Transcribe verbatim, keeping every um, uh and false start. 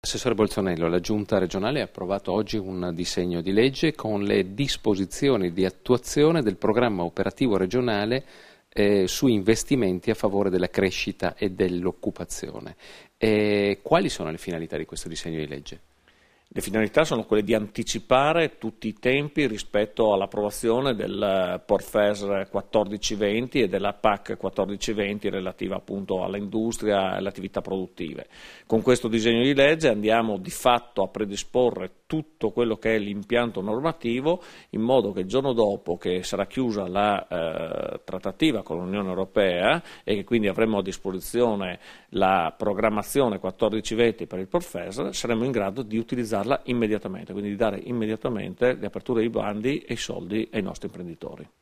Assessore Bolzonello, la Giunta regionale ha approvato oggi un disegno di legge con le disposizioni di attuazione del programma operativo regionale eh, su investimenti a favore della crescita e dell'occupazione. Eh, quali sono le finalità di questo disegno di legge? Le finalità sono quelle di anticipare tutti i tempi rispetto all'approvazione del Porfes quattordici venti e della P A C quattordici venti relativa appunto all'industria e alle attività produttive. Con questo disegno di legge andiamo di fatto a predisporre tutto quello che è l'impianto normativo in modo che il giorno dopo che sarà chiusa la eh, trattativa con l'Unione Europea e che quindi avremo a disposizione la programmazione quattordici venti per il Porfes, saremo in grado di utilizzare immediatamente, quindi di dare immediatamente le aperture dei bandi e i soldi ai nostri imprenditori.